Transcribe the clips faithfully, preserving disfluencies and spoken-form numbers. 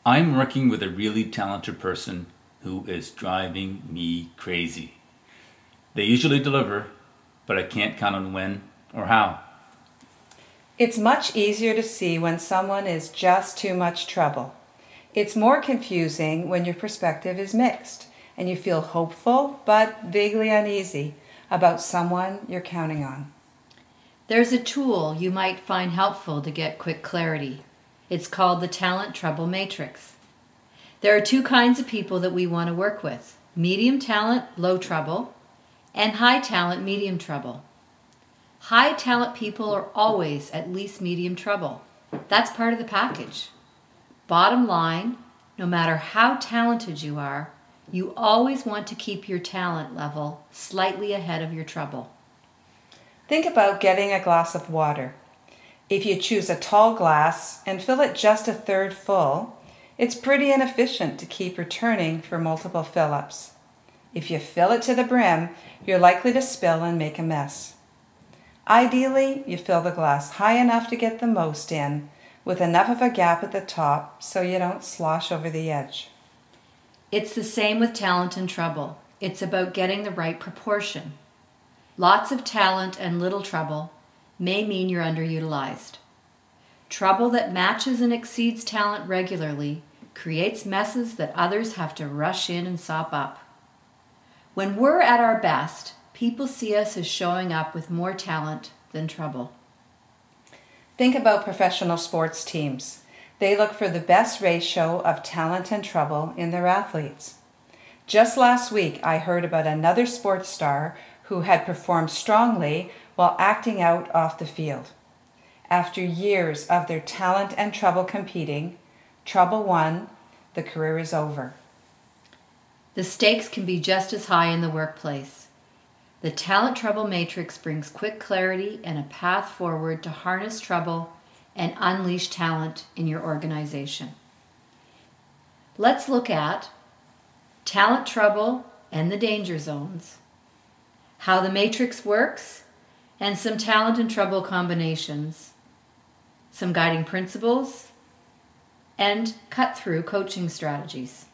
I'm working with a really talented person who is driving me crazy. They usually deliver, but I can't count on when or how. It's much easier to see when someone is just too much trouble. It's more confusing when your perspective is mixed and you feel hopeful but vaguely uneasy about someone you're counting on. There's a tool you might find helpful to get quick clarity. It's called the Talent Trouble Matrix. There are two kinds of people that we want to work with: medium talent, low trouble, and high talent, medium trouble. High talent people are always at least medium trouble. That's part of the package. Bottom line, no matter how talented you are, you always want to keep your talent level slightly ahead of your trouble. Think about getting a glass of water. If you choose a tall glass and fill it just a third full, it's pretty inefficient to keep returning for multiple fill-ups. If you fill it to the brim, you're likely to spill and make a mess. Ideally, you fill the glass high enough to get the most in, with enough of a gap at the top so you don't slosh over the edge. It's the same with talent and trouble. It's about getting the right proportion. Lots of talent and little trouble may mean you're underutilized. Trouble that matches and exceeds talent regularly creates messes that others have to rush in and sop up. When we're at our best, people see us as showing up with more talent than trouble. Think about professional sports teams. They look for the best ratio of talent and trouble in their athletes. Just last week, I heard about another sports star who had performed strongly while acting out off the field. After years of their talent and trouble competing, trouble won, the career is over. The stakes can be just as high in the workplace. The Talent Trouble Matrix brings quick clarity and a path forward to harness trouble and unleash talent in your organization. Let's look at talent trouble and the danger zones, how the matrix works, and some talent and trouble combinations, some guiding principles, and cut-through coaching strategies.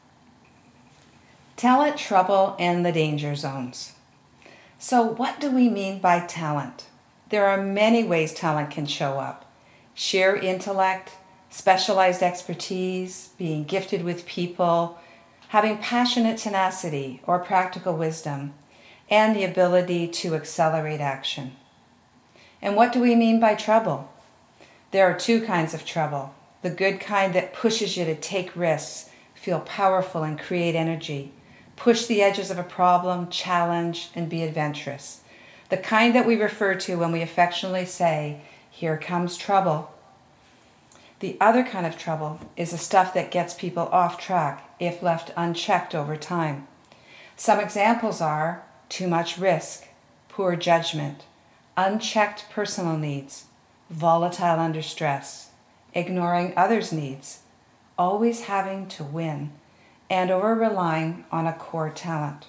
Talent, trouble, and the danger zones. So what do we mean by talent? There are many ways talent can show up. Sheer intellect, specialized expertise, being gifted with people, having passionate tenacity or practical wisdom, and the ability to accelerate action. And what do we mean by trouble? There are two kinds of trouble. The good kind that pushes you to take risks, feel powerful, and create energy. Push the edges of a problem, challenge, and be adventurous. The kind that we refer to when we affectionately say, "Here comes trouble." The other kind of trouble is the stuff that gets people off track if left unchecked over time. Some examples are too much risk, poor judgment, unchecked personal needs, volatile under stress, ignoring others' needs, always having to win, and over-relying on a core talent.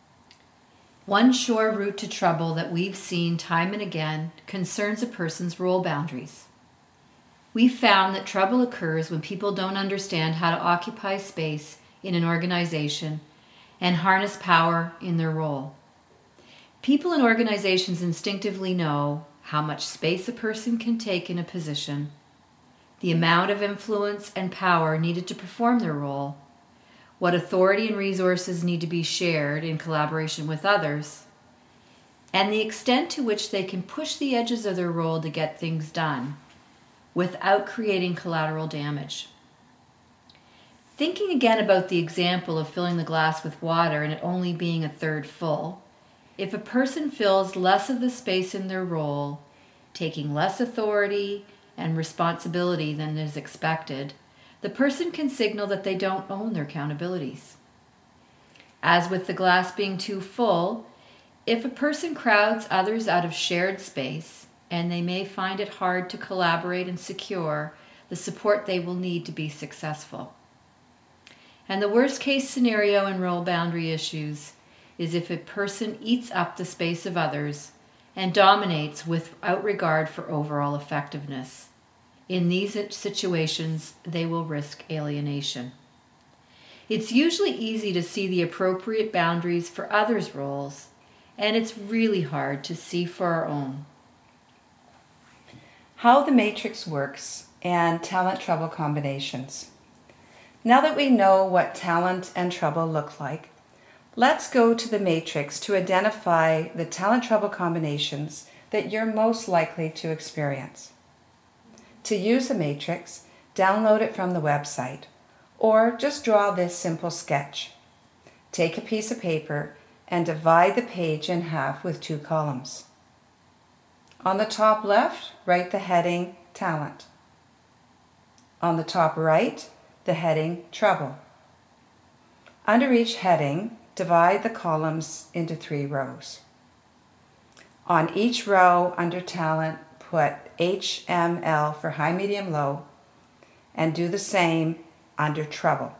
One sure route to trouble that we've seen time and again concerns a person's role boundaries. We've found that trouble occurs when people don't understand how to occupy space in an organization and harness power in their role. People in organizations instinctively know how much space a person can take in a position, the amount of influence and power needed to perform their role, what authority and resources need to be shared in collaboration with others, and the extent to which they can push the edges of their role to get things done without creating collateral damage. Thinking again about the example of filling the glass with water and it only being a third full, if a person fills less of the space in their role, taking less authority and responsibility than is expected, the person can signal that they don't own their accountabilities. As with the glass being too full, if a person crowds others out of shared space, and they may find it hard to collaborate and secure the support they will need to be successful. And the worst case scenario in role boundary issues is if a person eats up the space of others and dominates without regard for overall effectiveness. In these situations, they will risk alienation. It's usually easy to see the appropriate boundaries for others' roles, and it's really hard to see for our own. How the matrix works and talent trouble combinations. Now that we know what talent and trouble look like, let's go to the matrix to identify the talent trouble combinations that you're most likely to experience. To use the matrix, download it from the website, or just draw this simple sketch. Take a piece of paper and divide the page in half with two columns. On the top left, write the heading Talent. On the top right, the heading Trouble. Under each heading, divide the columns into three rows. On each row under Talent, put H M L for high, medium, low, and do the same under Trouble.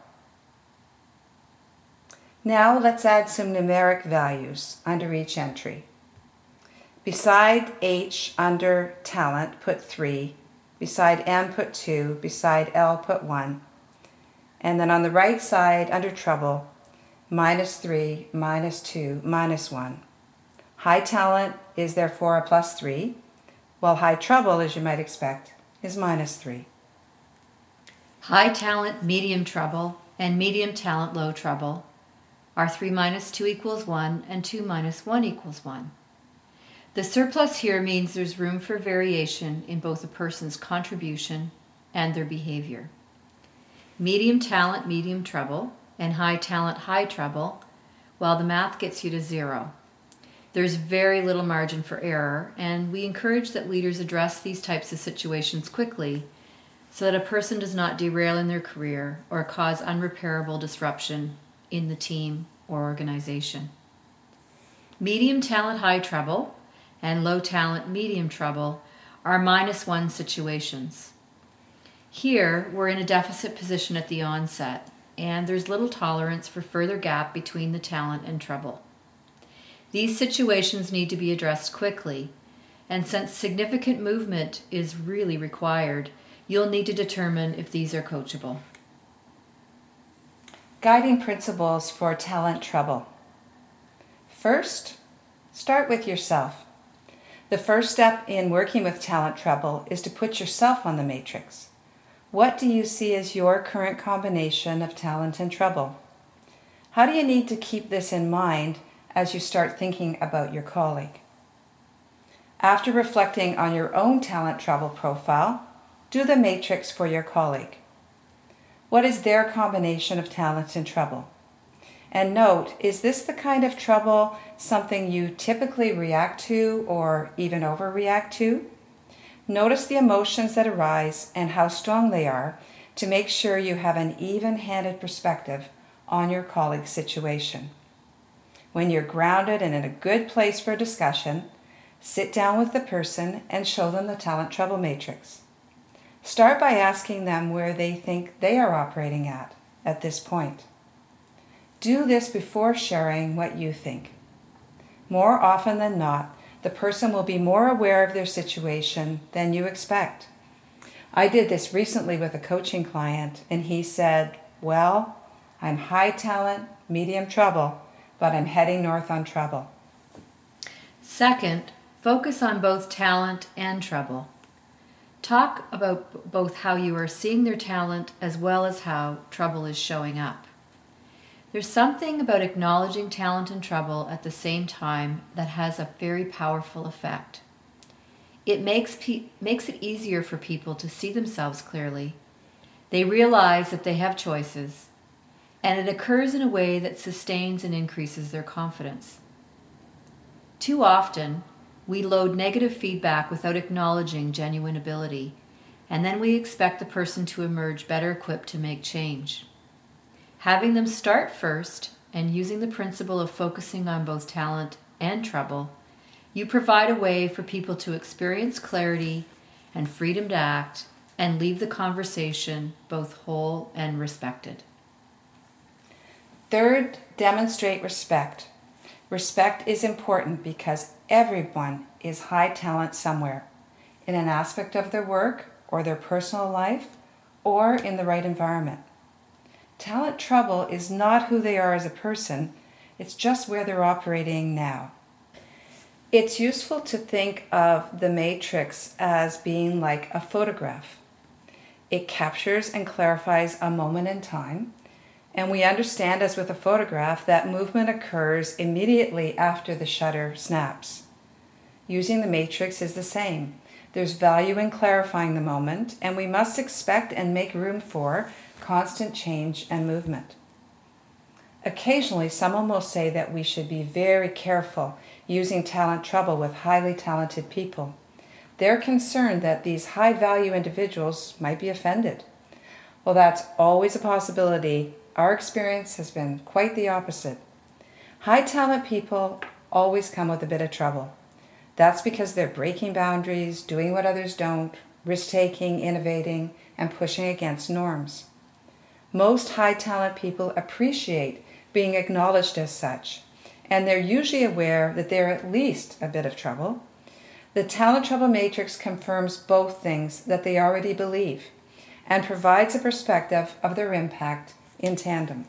Now let's add some numeric values under each entry. Beside H under Talent, put three. Beside M, put two. Beside L, put one. And then on the right side under Trouble, minus three, minus two, minus one. High Talent is therefore a plus three, while High Trouble, as you might expect, is minus three. High Talent, Medium Trouble, and Medium Talent, Low Trouble are three minus two equals one, and two minus one equals one. The surplus here means there's room for variation in both a person's contribution and their behavior. Medium Talent, Medium Trouble, and High Talent, High Trouble, well, the math gets you to zero. There's very little margin for error, and we encourage that leaders address these types of situations quickly so that a person does not derail in their career or cause unrepairable disruption in the team or organization. Medium Talent, High Trouble, and Low Talent, Medium Trouble are minus one situations. Here, we're in a deficit position at the onset, and there's little tolerance for further gap between the talent and trouble. These situations need to be addressed quickly, and since significant movement is really required, you'll need to determine if these are coachable. Guiding principles for talent trouble. First, start with yourself. The first step in working with talent trouble is to put yourself on the matrix. What do you see as your current combination of talent and trouble? How do you need to keep this in mind as you start thinking about your colleague? After reflecting on your own talent trouble profile, do the matrix for your colleague. What is their combination of talent and trouble? And note, is this the kind of trouble something you typically react to or even overreact to? Notice the emotions that arise and how strong they are to make sure you have an even-handed perspective on your colleague's situation. When you're grounded and in a good place for discussion, sit down with the person and show them the talent trouble matrix. Start by asking them where they think they are operating at at this point. Do this before sharing what you think. More often than not, the person will be more aware of their situation than you expect. I did this recently with a coaching client, and he said, well, I'm high talent, medium trouble, but I'm heading north on trouble. Second, focus on both talent and trouble. Talk about both how you are seeing their talent as well as how trouble is showing up. There's something about acknowledging talent and trouble at the same time that has a very powerful effect. It makes pe- makes it easier for people to see themselves clearly. They realize that they have choices, and it occurs in a way that sustains and increases their confidence. Too often, we load negative feedback without acknowledging genuine ability, and then we expect the person to emerge better equipped to make change. Having them start first and using the principle of focusing on both talent and trouble, you provide a way for people to experience clarity and freedom to act and leave the conversation both whole and respected. Third, demonstrate respect. Respect is important because everyone is high talent somewhere, in an aspect of their work or their personal life or in the right environment. Talent trouble is not who they are as a person, it's just where they're operating now. It's useful to think of the matrix as being like a photograph. It captures and clarifies a moment in time, and we understand, as with a photograph, that movement occurs immediately after the shutter snaps. Using the matrix is the same. There's value in clarifying the moment, and we must expect and make room for constant change and movement. Occasionally, someone will say that we should be very careful using talent trouble with highly talented people. They're concerned that these high-value individuals might be offended. Well, that's always a possibility. Our experience has been quite the opposite. High-talent people always come with a bit of trouble. That's because they're breaking boundaries, doing what others don't, risk-taking, innovating, and pushing against norms. Most high-talent people appreciate being acknowledged as such, and they're usually aware that they're at least a bit of trouble. The talent trouble matrix confirms both things that they already believe and provides a perspective of their impact in tandem.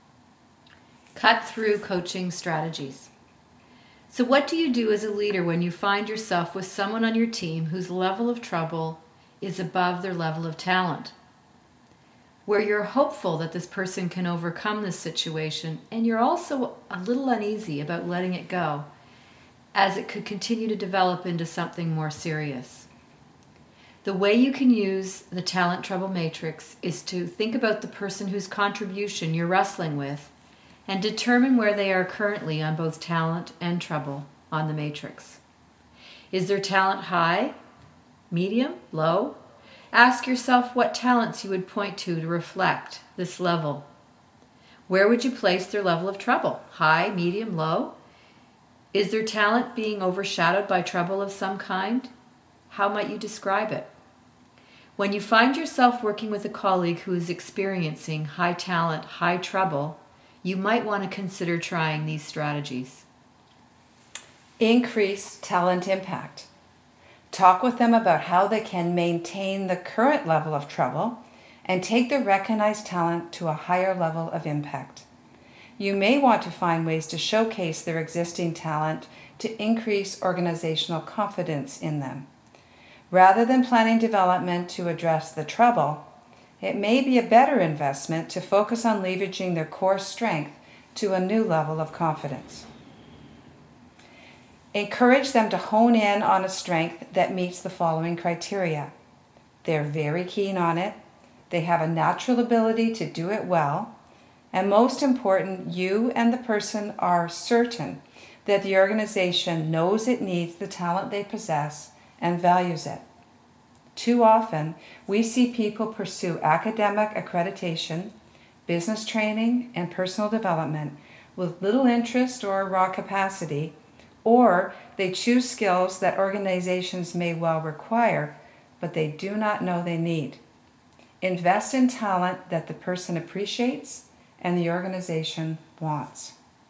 Cut through coaching strategies. So what do you do as a leader when you find yourself with someone on your team whose level of trouble is above their level of talent? Where you're hopeful that this person can overcome this situation, and you're also a little uneasy about letting it go, as it could continue to develop into something more serious. The way you can use the talent trouble matrix is to think about the person whose contribution you're wrestling with and determine where they are currently on both talent and trouble on the matrix. Is their talent high, medium, low? Ask yourself what talents you would point to to reflect this level. Where would you place their level of trouble? High, medium, low? Is their talent being overshadowed by trouble of some kind? How might you describe it? When you find yourself working with a colleague who is experiencing high talent, high trouble, you might want to consider trying these strategies. Increase talent impact. Talk with them about how they can maintain the current level of trouble and take their recognized talent to a higher level of impact. You may want to find ways to showcase their existing talent to increase organizational confidence in them. Rather than planning development to address the trouble, it may be a better investment to focus on leveraging their core strength to a new level of confidence. Encourage them to hone in on a strength that meets the following criteria. They're very keen on it, they have a natural ability to do it well, and most important, you and the person are certain that the organization knows it needs the talent they possess and values it. Too often, we see people pursue academic accreditation, business training, and personal development with little interest or raw capacity, or they choose skills that organizations may well require, but they do not know they need. Invest in talent that the person appreciates and the organization wants.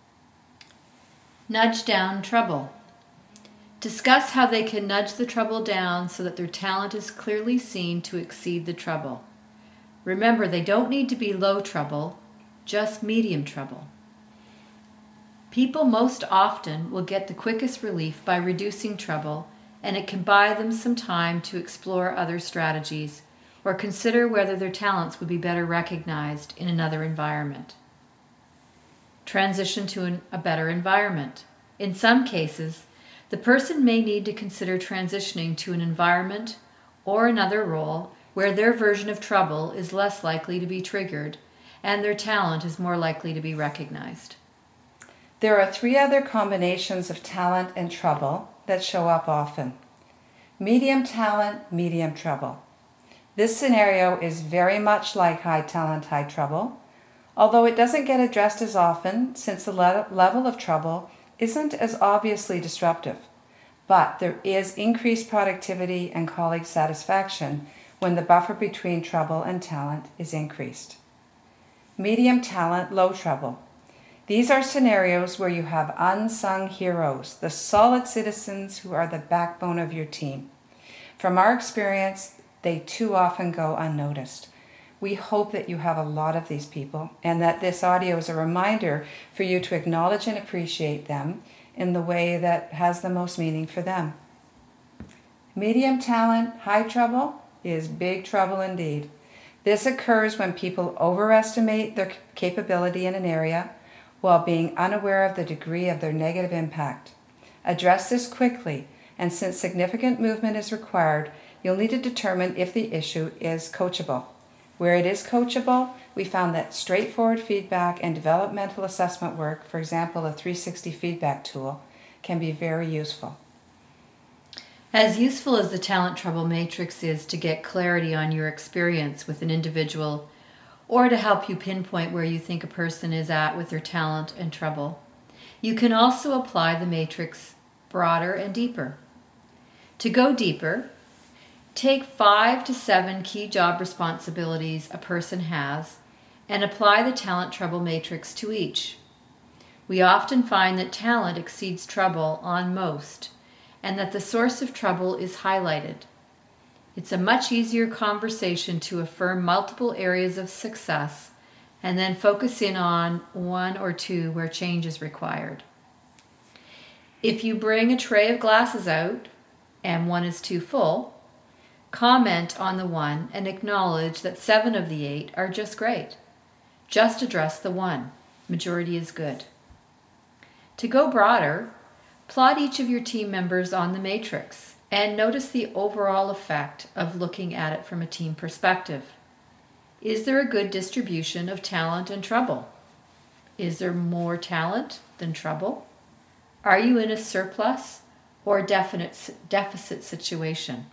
Nudge down trouble. Discuss how they can nudge the trouble down so that their talent is clearly seen to exceed the trouble. Remember, they don't need to be low trouble, just medium trouble. People most often will get the quickest relief by reducing trouble, and it can buy them some time to explore other strategies or consider whether their talents would be better recognized in another environment. Transition to an, a better environment. In some cases, the person may need to consider transitioning to an environment or another role where their version of trouble is less likely to be triggered and their talent is more likely to be recognized. There are three other combinations of talent and trouble that show up often. Medium talent, medium trouble. This scenario is very much like high talent, high trouble, although it doesn't get addressed as often since the le- level of trouble isn't as obviously disruptive, but there is increased productivity and colleague satisfaction when the buffer between trouble and talent is increased. Medium talent, low trouble. These are scenarios where you have unsung heroes, the solid citizens who are the backbone of your team. From our experience, they too often go unnoticed. We hope that you have a lot of these people and that this audio is a reminder for you to acknowledge and appreciate them in the way that has the most meaning for them. Medium talent, high trouble is big trouble indeed. This occurs when people overestimate their capability in an area while being unaware of the degree of their negative impact. Address this quickly, and since significant movement is required, you'll need to determine if the issue is coachable. Where it is coachable, we found that straightforward feedback and developmental assessment work, for example, a three sixty feedback tool, can be very useful. As useful as the Talent Trouble Matrix is to get clarity on your experience with an individual or to help you pinpoint where you think a person is at with their talent and trouble, you can also apply the matrix broader and deeper. To go deeper, take five to seven key job responsibilities a person has and apply the Talent Trouble Matrix to each. We often find that talent exceeds trouble on most, and that the source of trouble is highlighted. It's a much easier conversation to affirm multiple areas of success and then focus in on one or two where change is required. If you bring a tray of glasses out and one is too full, comment on the one and acknowledge that seven of the eight are just great. Just address the one. Majority is good. To go broader, plot each of your team members on the matrix and notice the overall effect of looking at it from a team perspective. Is there a good distribution of talent and trouble? Is there more talent than trouble? Are you in a surplus or definite deficit situation?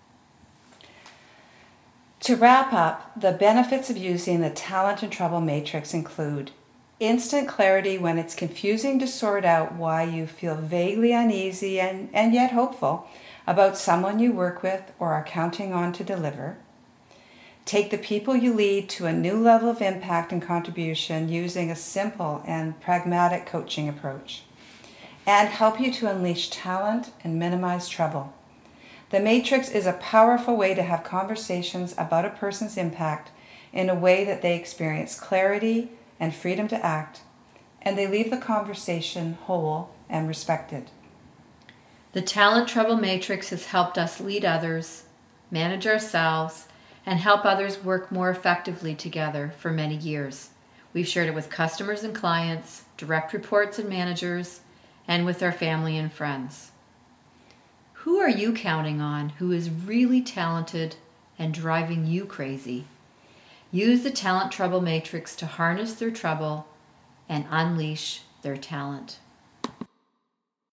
To wrap up, the benefits of using the Talent and Trouble Matrix include instant clarity when it's confusing to sort out why you feel vaguely uneasy and, and yet hopeful about someone you work with or are counting on to deliver. Take the people you lead to a new level of impact and contribution using a simple and pragmatic coaching approach. And help you to unleash talent and minimize trouble. The Matrix is a powerful way to have conversations about a person's impact in a way that they experience clarity and freedom to act, and they leave the conversation whole and respected. The Talent Trouble Matrix has helped us lead others, manage ourselves, and help others work more effectively together for many years. We've shared it with customers and clients, direct reports and managers, and with our family and friends. Who are you counting on who is really talented and driving you crazy? Use the Talent Trouble Matrix to harness their trouble and unleash their talent.